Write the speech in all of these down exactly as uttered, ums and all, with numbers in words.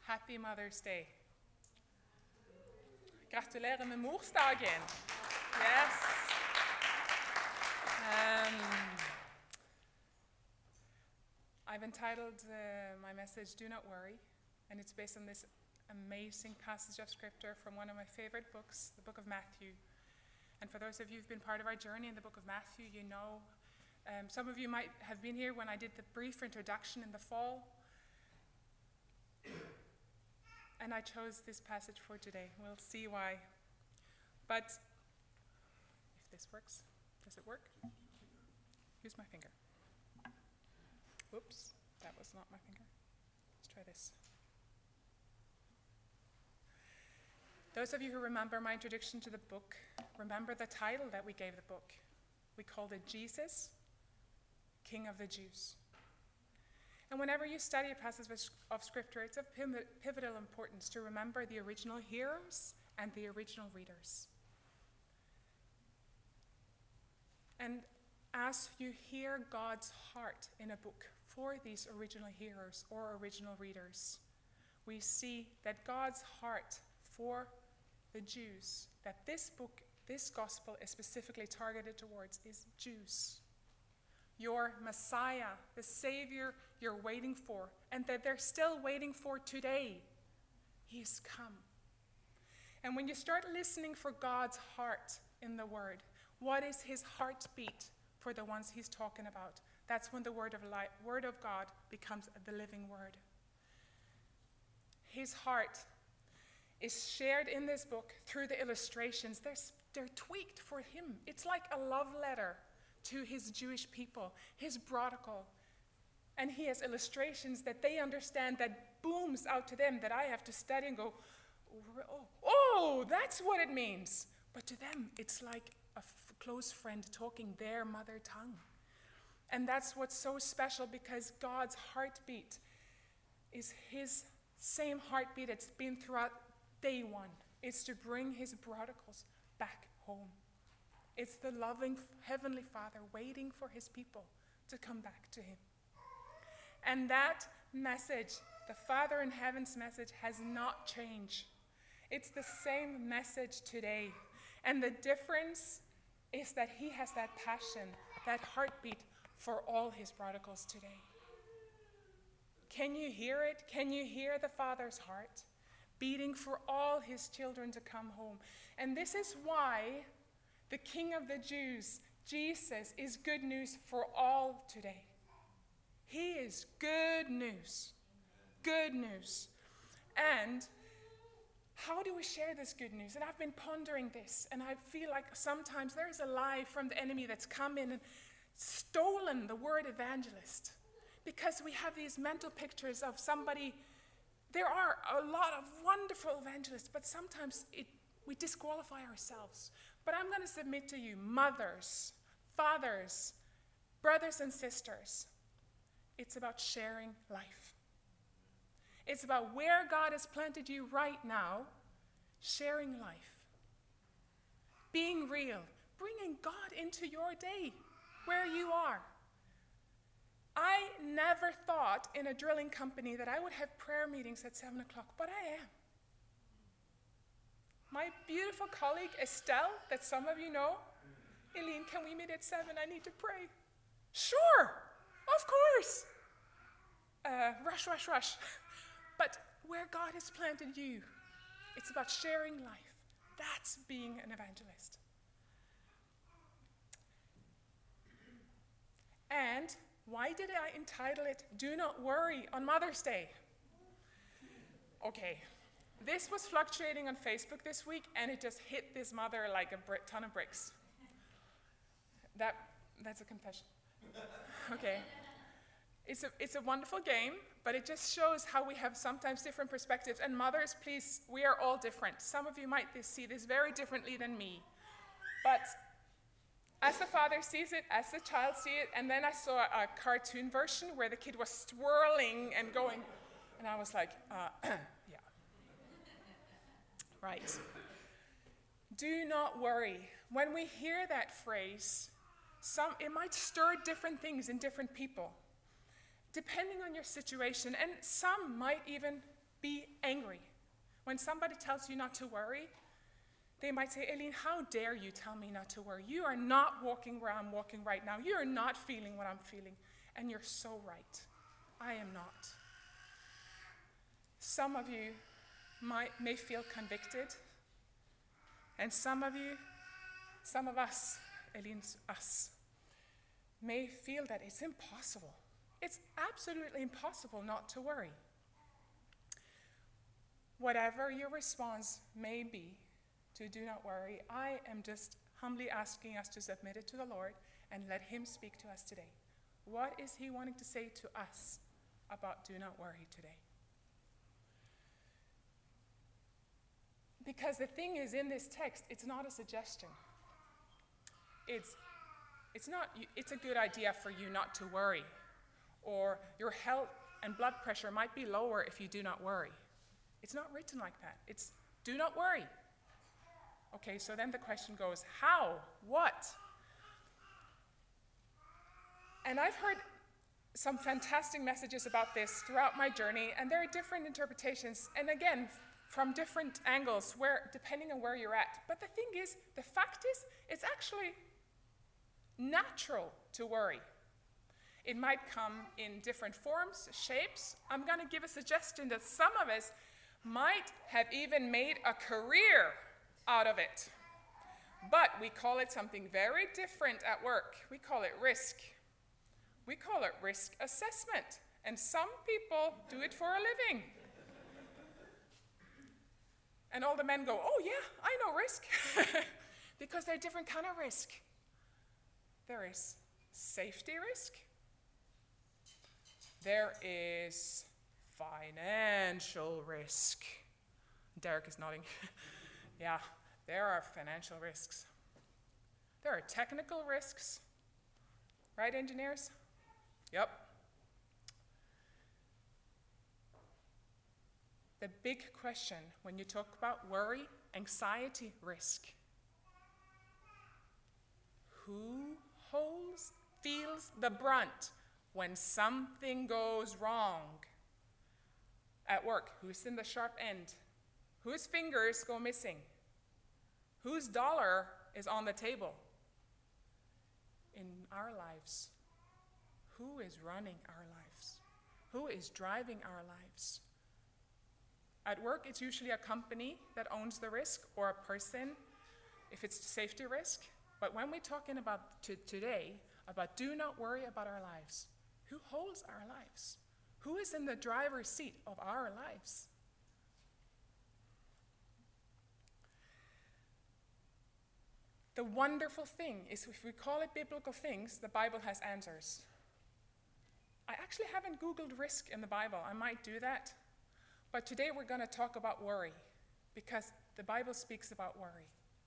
Happy Mother's Day. Gratulerer med morsdagen. Yes. Um, I've entitled uh, my message, Do Not Worry, and it's based on this amazing passage of scripture from one of my favorite books, the book of Matthew. And for those of you who've been part of our journey in the book of Matthew, you know, um, some of you might have been here when I did the brief introduction in the fall. And I chose this passage for today. We'll see why. But if this works, does it work? Here's my finger. Whoops, that was not my finger. Let's try this. Those of you who remember my introduction to the book, remember the title that we gave the book. We called it Jesus, King of the Jews. And whenever you study a passage of scripture, it's of pivotal importance to remember the original hearers and the original readers. And as you hear God's heart in a book for these original hearers or original readers, we see that God's heart for the Jews, that this book, this gospel is specifically targeted towards, is Jews. Your Messiah, the Savior you're waiting for, and that they're still waiting for today, He's come. And when you start listening for God's heart in the Word, what is His heartbeat for the ones He's talking about? That's when the Word of life, Word of God becomes the living Word. His heart is shared in this book through the illustrations. They're, they're tweaked for Him. It's like a love letter to His Jewish people, His protocol. And He has illustrations that they understand, that booms out to them, that I have to study and go, oh, oh that's what it means. But to them, it's like a f- close friend talking their mother tongue. And that's what's so special, because God's heartbeat is His same heartbeat that's been throughout day one. It's to bring His prodigals back home. It's the loving Heavenly Father waiting for His people to come back to Him. And that message, the Father in Heaven's message, has not changed. It's the same message today. And the difference is that He has that passion, that heartbeat for all His prodigals today. Can you hear it? Can you hear the Father's heart beating for all His children to come home? And this is why the King of the Jews, Jesus, is good news for all today. He is good news. Good news. And how do we share this good news? And I've been pondering this, and I feel like sometimes there is a lie from the enemy that's come in and stolen the word evangelist. Because we have these mental pictures of somebody. There are a lot of wonderful evangelists, but sometimes it, we disqualify ourselves. But I'm going to submit to you, mothers, fathers, brothers and sisters, it's about sharing life. It's about where God has planted you right now, sharing life. Being real, bringing God into your day, where you are. I never thought in a drilling company that I would have prayer meetings at seven o'clock, but I am. My beautiful colleague Estelle, that some of you know, Eileen, can we meet at seven? I need to pray. Sure, of course. Uh, rush, rush, rush. But where God has planted you, it's about sharing life. That's being an evangelist. And why did I entitle it, Do Not Worry on Mother's Day? Okay, this was fluctuating on Facebook this week, and it just hit this mother like a br- ton of bricks. That, that's a confession. Okay. It's a, it's a wonderful game, but it just shows how we have sometimes different perspectives. And mothers, please, we are all different. Some of you might see this very differently than me. But as the father sees it, as the child sees it, and then I saw a cartoon version where the kid was swirling and going, and I was like, uh, yeah. Right. Do not worry. When we hear that phrase, some it might stir different things in different people, depending on your situation, and some might even be angry. When somebody tells you not to worry, they might say, Aileen, how dare you tell me not to worry? You are not walking where I'm walking right now. You are not feeling what I'm feeling. And you're so right. I am not. Some of you might, may feel convicted. And some of you, some of us, Aileen's us, may feel that it's impossible. It's absolutely impossible not to worry. Whatever your response may be to do not worry, I am just humbly asking us to submit it to the Lord and let him speak to us today. What is he wanting to say to us about do not worry today? Because the thing is, in this text, it's not a suggestion. It's, it's not, it's a good idea for you not to worry. Or your health and blood pressure might be lower if you do not worry. It's not written like that. It's do not worry. Okay, so then the question goes, how? What? And I've heard some fantastic messages about this throughout my journey, and there are different interpretations, and again, from different angles, where depending on where you're at. But the thing is, the fact is, it's actually natural to worry. It might come in different forms, shapes. I'm going to give a suggestion that some of us might have even made a career out of it. But we call it something very different at work. We call it risk. We call it risk assessment. And some people do it for a living. And all the men go, oh yeah, I know risk. Because there are different kind of risk. There is safety risk. There is financial risk. Derek is nodding. Yeah, there are financial risks. There are technical risks. Right, engineers? Yep. The big question when you talk about worry, anxiety, risk. Who holds, feels the brunt when something goes wrong at work? Who's in the sharp end? Whose fingers go missing? Whose dollar is on the table? In our lives, who is running our lives? Who is driving our lives? At work, it's usually a company that owns the risk, or a person, if it's safety risk. But when we're talking about t- today, about do not worry about our lives, who holds our lives? Who is in the driver's seat of our lives? The wonderful thing is, if we call it biblical things, the Bible has answers. I actually haven't Googled risk in the Bible. I might do that. But today we're going to talk about worry, because the Bible speaks about worry.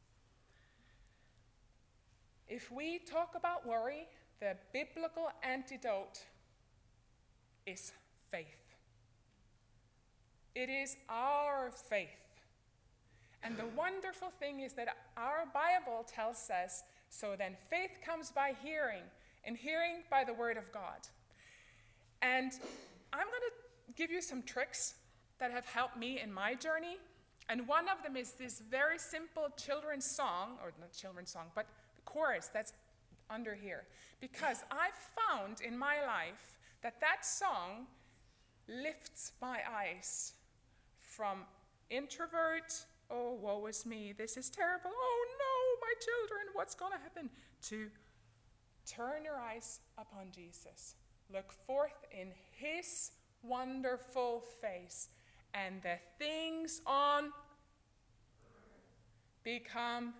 If we talk about worry, the biblical antidote is faith. It is our faith. And the wonderful thing is that our Bible tells us, so then faith comes by hearing, and hearing by the word of God. And I'm going to give you some tricks that have helped me in my journey. And one of them is this very simple children's song, or not children's song, but the chorus that's under here. Because I've found in my life that that song lifts my eyes from introvert, oh, woe is me, this is terrible, oh no, my children, what's going to happen? To turn your eyes upon Jesus. Look forth in his wonderful face, and the things on become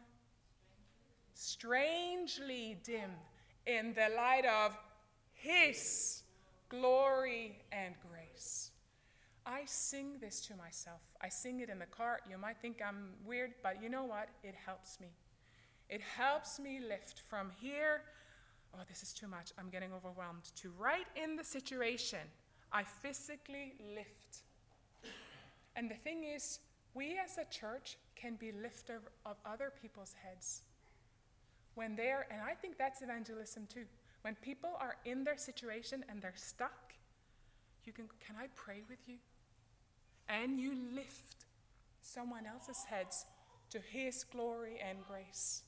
strangely dim in the light of his glory and grace. I sing this to myself. I sing it in the car. You might think I'm weird, but you know what? It helps me. It helps me lift from here, oh, this is too much, I'm getting overwhelmed, to right in the situation, I physically lift. And the thing is, we as a church can be lifter of other people's heads. When they're, and I think that's evangelism too. When people are in their situation and they're stuck, you can, can I pray with you? and you lift someone else's heads to his glory and grace.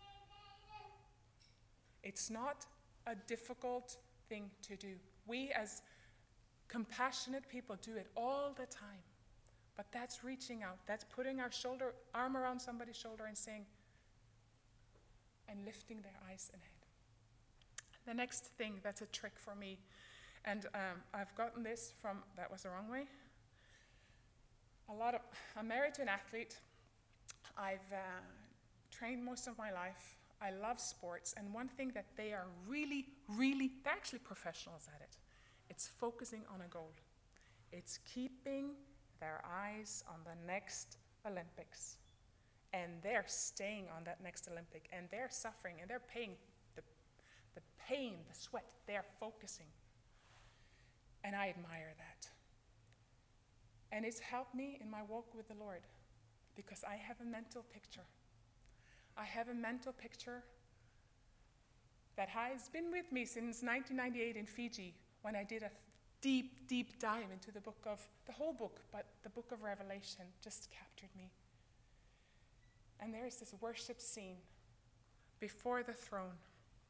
It's not a difficult thing to do. We as compassionate people do it all the time. But that's reaching out. That's putting our shoulder, arm around somebody's shoulder and saying, and lifting their eyes and head. The next thing that's a trick for me, and um, I've gotten this from, that was the wrong way. A lot of, I'm married to an athlete. I've uh, trained most of my life. I love sports, and one thing that they are really, really, they're actually professionals at it. It's focusing on a goal. It's keeping their eyes on the next Olympics. And they're staying on that next Olympic, and they're suffering, and they're paying the, the pain, the sweat, they're focusing. And I admire that. And it's helped me in my walk with the Lord, because I have a mental picture. I have a mental picture that has been with me since nineteen ninety-eight in Fiji, when I did a deep, deep dive into the book of, the whole book, but the book of Revelation just captured me. And there is this worship scene before the throne.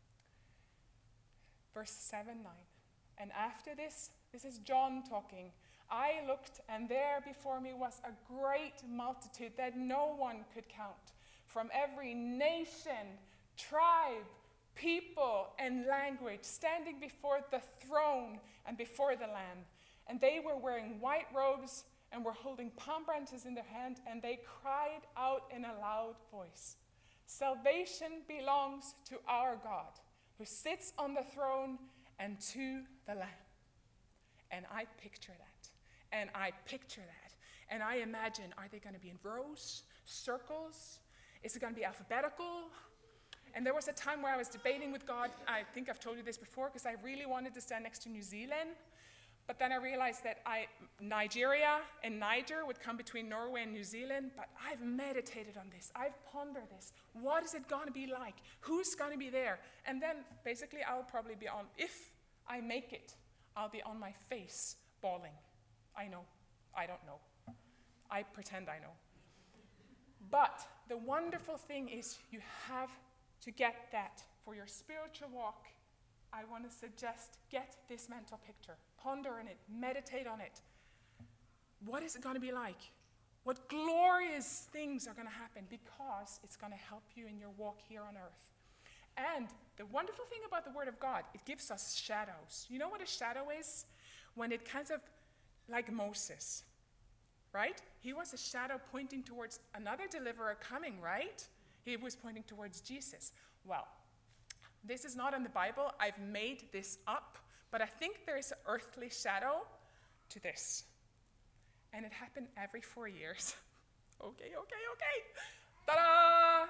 Verse seven, nine. And after this, this is John talking. I looked, and there before me was a great multitude that no one could count, from every nation, tribe, people, and language, standing before the throne and before the Lamb. And they were wearing white robes and were holding palm branches in their hand, and they cried out in a loud voice, "Salvation belongs to our God, who sits on the throne, and to the Lamb." And I picture that, and I picture that, and I imagine, are they going to be in rows, circles? Is it going to be alphabetical? And there was a time where I was debating with God. I think I've told you this before, because I really wanted to stand next to New Zealand. But then I realized that I, Nigeria and Niger would come between Norway and New Zealand. But I've meditated on this. I've pondered this. What is it going to be like? Who's going to be there? And then basically I'll probably be on, if I make it, I'll be on my face bawling. I know. I don't know. I pretend I know. But the wonderful thing is you have to get that for your spiritual walk. I want to suggest, get this mental picture. Ponder on it. Meditate on it. What is it going to be like? What glorious things are going to happen, because it's going to help you in your walk here on earth. And the wonderful thing about the Word of God, it gives us shadows. You know what a shadow is? When it kind of, like Moses, right? He was a shadow pointing towards another deliverer coming, right? He was pointing towards Jesus. Well, this is not in the Bible. I've made this up, but I think there is an earthly shadow to this. And it happened every four years. okay, okay, okay. Ta-da!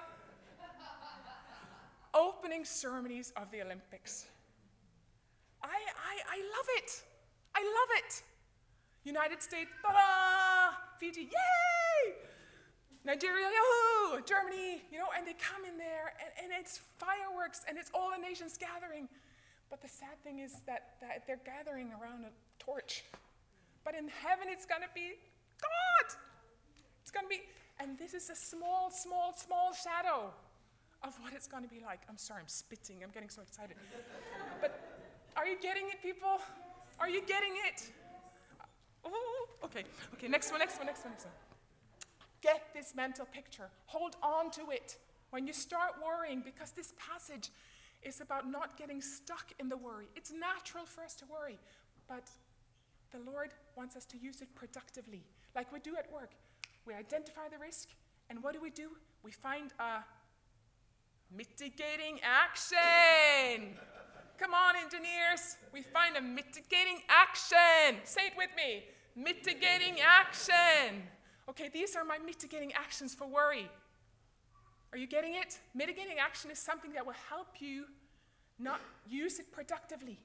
Opening ceremonies of the Olympics. I, I, I love it. I love it. United States, ta-da! Fiji, yay! Nigeria, yahoo! Germany, you know, and they come in there, and, and it's fireworks, and it's all the nations gathering. But the sad thing is that, that they're gathering around a torch. But in heaven, it's going to be God! It's going to be, and this is a small, small, small shadow of what it's going to be like. I'm sorry, I'm spitting. I'm getting so excited. But are you getting it, people? Are you getting it? Oh, okay, okay, next one, next one, next one, next one. Get this mental picture. Hold on to it when you start worrying, because this passage is about not getting stuck in the worry. It's natural for us to worry, but the Lord wants us to use it productively, like we do at work. We identify the risk, and what do we do? We find a mitigating action. Come on, engineers. We find a mitigating action. Say it with me. Mitigating action. Okay, these are my mitigating actions for worry. Are you getting it? Mitigating action is something that will help you not use it productively.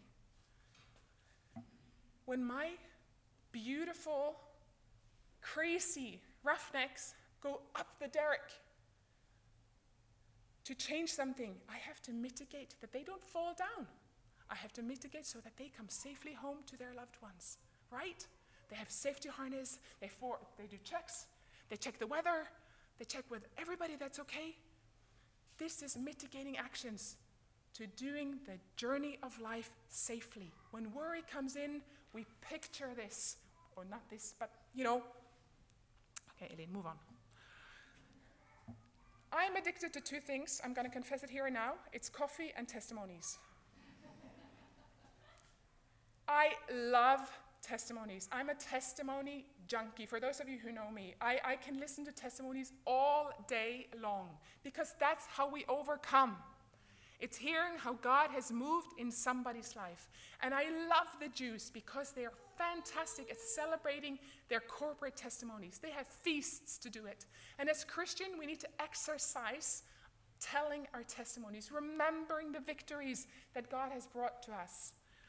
When my beautiful, crazy roughnecks go up the derrick to change something, I have to mitigate that they don't fall down. I have to mitigate so that they come safely home to their loved ones, right? they have safety harness, they, for, they do checks, they check the weather, they check with everybody that's okay. This is mitigating actions to doing the journey of life safely. When worry comes in, we picture this, or not this, but you know. Okay, Elaine, move on. I'm addicted to two things. I'm going to confess it here and now. It's coffee and testimonies. I love testimonies. I'm a testimony junkie. For those of you who know me, I, I can listen to testimonies all day long because that's how we overcome. It's hearing how God has moved in somebody's life. And I love the Jews because they are fantastic at celebrating their corporate testimonies. They have feasts to do it. And as Christian, we need to exercise telling our testimonies, remembering the victories that God has brought to us.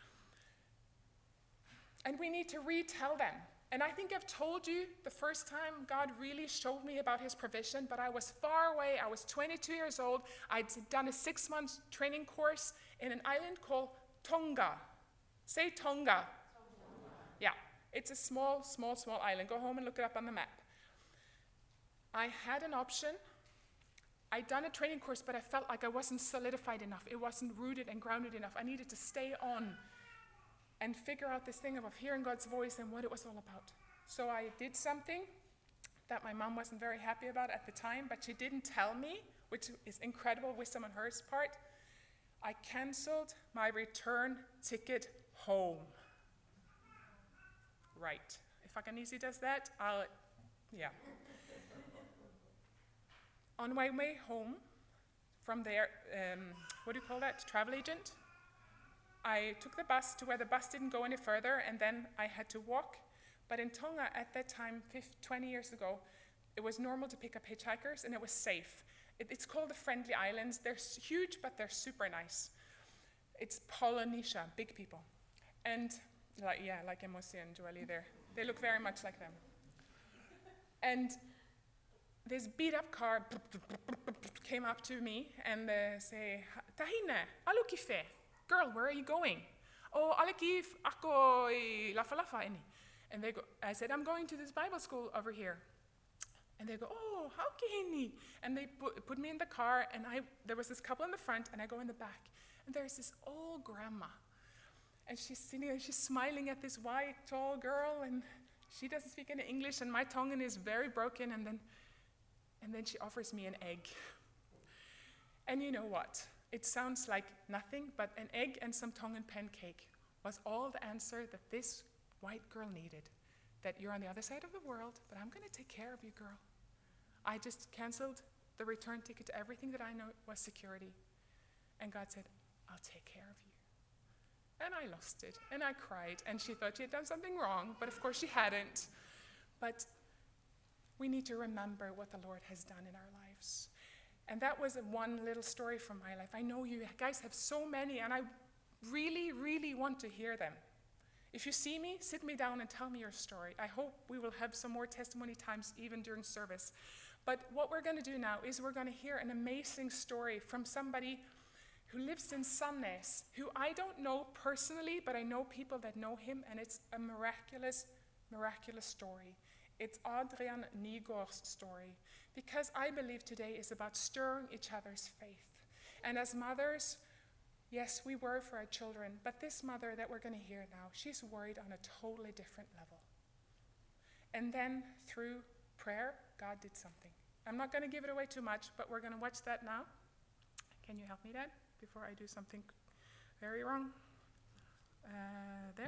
And we need to retell them. And I think I've told you the first time God really showed me about his provision, but I was far away. I was twenty-two years old. I'd done a six-month training course in an island called Tonga. Say Tonga. Tonga. Yeah, it's a small, small, small island. Go home and look it up on the map. I had an option. I'd done a training course, but I felt like I wasn't solidified enough. It wasn't rooted and grounded enough. I needed to stay on and figure out this thing of hearing God's voice and what it was all about. So I did something that my mom wasn't very happy about at the time, but she didn't tell me, which is incredible wisdom on her part. I canceled my return ticket home. Right. If Akanisi does that, I'll, yeah. On my way home from there, um, what do you call that, travel agent? I took the bus to where the bus didn't go any further, and then I had to walk. But in Tonga at that time, twenty years ago, it was normal to pick up hitchhikers, and it was safe. It, it's called the Friendly Islands. They're huge, but they're super nice. It's Polynesia, big people. And, like, yeah, like Emosi and Joali there. They look very much like them. And this beat-up car came up to me and uh, say, "Tahine, alukife. Girl, where are you going?" "Oh, alekif ako lafa lafa ini." And they go, I said, "I'm going to this Bible school over here." And they go, "Oh, how kihini?" And they put, put me in the car, and I there was this couple in the front, and I go in the back. And there's this old grandma. And she's sitting and she's smiling at this white, tall girl, and she doesn't speak any English, and my Tongan is very broken, and then, and then she offers me an egg. And you know what? It sounds like nothing, but an egg and some Tongan pancake was all the answer that this white girl needed. That you're on the other side of the world, but I'm going to take care of you, girl. I just canceled the return ticket to everything that I know was security. And God said, "I'll take care of you." And I lost it, and I cried, and she thought she had done something wrong, but of course she hadn't. But we need to remember what the Lord has done in our lives. And that was one little story from my life. I know you guys have so many, and I really, really want to hear them. If you see me, sit me down and tell me your story. I hope we will have some more testimony times even during service. But what we're going to do now is we're going to hear an amazing story from somebody who lives in Sandnes, who I don't know personally, but I know people that know him, and it's a miraculous, miraculous story. It's Adrian Nygård's story, because I believe today is about stirring each other's faith. And as mothers, yes, we worry for our children, but this mother that we're going to hear now, she's worried on a totally different level. And then through prayer, God did something. I'm not going to give it away too much, but we're going to watch that now. Can you help me, Dad, before I do something very wrong? Uh, there.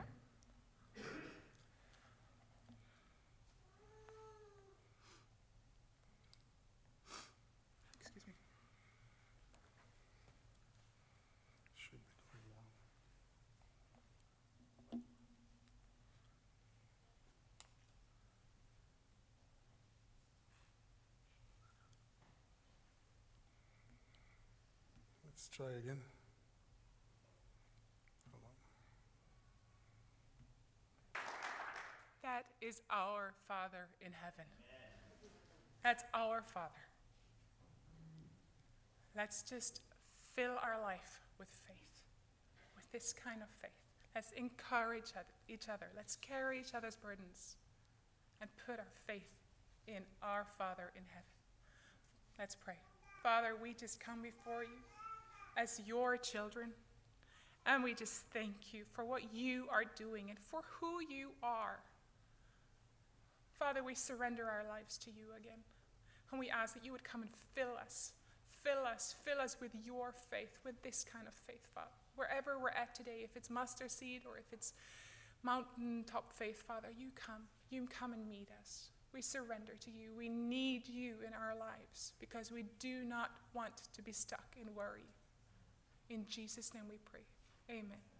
Excuse me. Should be going long. Let's try again. Hold on. That is our Father in heaven. That's our Father. Let's just fill our life with faith, with this kind of faith. Let's encourage each other. Let's carry each other's burdens and put our faith in our Father in heaven. Let's pray. Father, we just come before you as your children, and we just thank you for what you are doing and for who you are. Father, we surrender our lives to you again, and we ask that you would come and fill us, fill us, fill us with your faith, with this kind of faith, Father. Wherever we're at today, if it's mustard seed or if it's mountaintop faith, Father, you come. You come and meet us. We surrender to you. We need you in our lives because we do not want to be stuck in worry. In Jesus' name we pray. Amen.